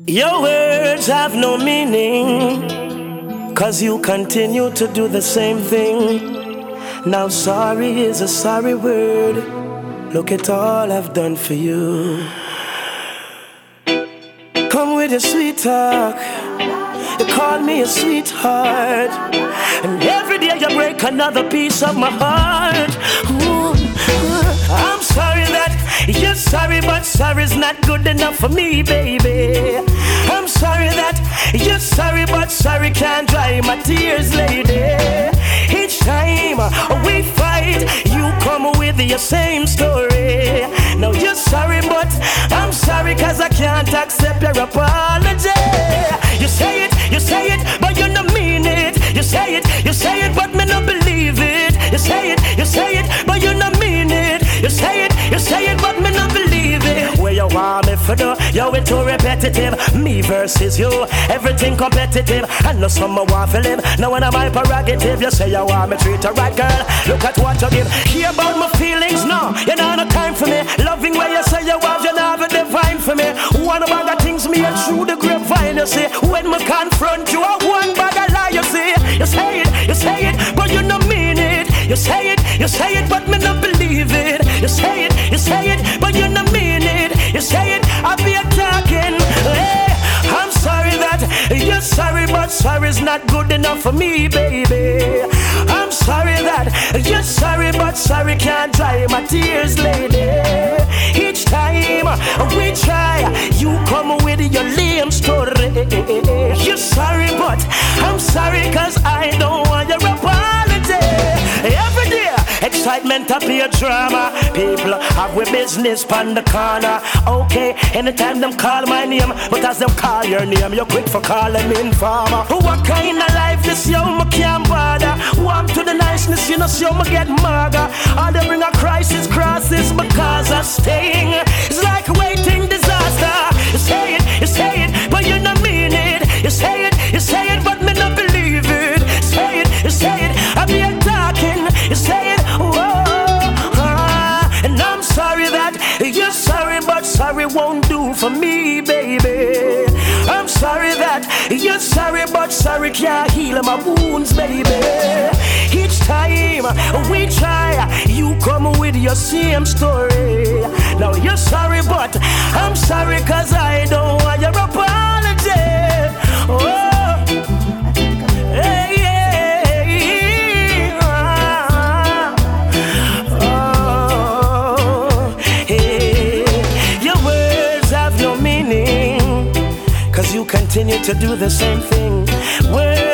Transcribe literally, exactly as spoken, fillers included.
Your words have no meaning, cause you continue to do the same thing. Now sorry is a sorry word. Look at all I've done for you. Come with your sweet talk. You call me a sweetheart, and every day you break another piece of my heart. Ooh, I'm sorry that you're sorry, but sorry's not good enough for me, baby. I'm sorry that you're sorry, but sorry can't dry my tears, lady. Each time we fight, you come with your same story. Now you're sorry, but I'm sorry, cause I can't accept your apology. You say it, you say it, but you don't mean it. You say it, you say it, but me not believe it. You say it, you say it, but you don't mean it. You say it, you say it, but me not believe it. Where you want me for do? Yo, it's too repetitive. Me versus you, everything competitive. I know someone want to live. Now when I'm my prerogative, you say you want me treat her right, girl. Look at what you give. Hear about my feelings, no. You know no time for me. Loving where you say you have, you never divine for me. One bag of things me and through the grapevine, you see. When me confront you, I one bag of lie, you see. You say it, you say it, but you don't mean it. You say it, you say it, but me not believe it. You say it, you say it, but you don't mean it. You say it, I be a talking. Hey, I'm sorry that you're sorry, but sorry's not good enough for me, baby. I'm sorry that you're sorry, but sorry can't dry my tears, lady. Each time we try, you come with your lame story. You're sorry, but I'm sorry, cause I don't want your apology. Every day, excitement up here drama. People have with business pan the corner. Okay, anytime them call my name, but as them call your name, you're quick for calling me informer. What kind of life this yo me can't bother? Warm to the niceness, you know, so me get maga. All they bring a crisis, crosses because of staying. It's like waiting disaster. You say it, you say it, but you don't mean it. You say it, you say it, but me not believe it. Say it, you say it, I be a talking. You say it, whoa, ah, and I'm sorry that you're sorry, but sorry won't do for me, baby. I'm sorry that you're sorry, but sorry can't heal my wounds, baby. Each time we try, you come with your same story. Now you're sorry, but I'm sorry, cause I don't want your apology. Oh. Hey, hey, ah, oh, hey. Your words have no meaning, cause you continue to do the same thing. Words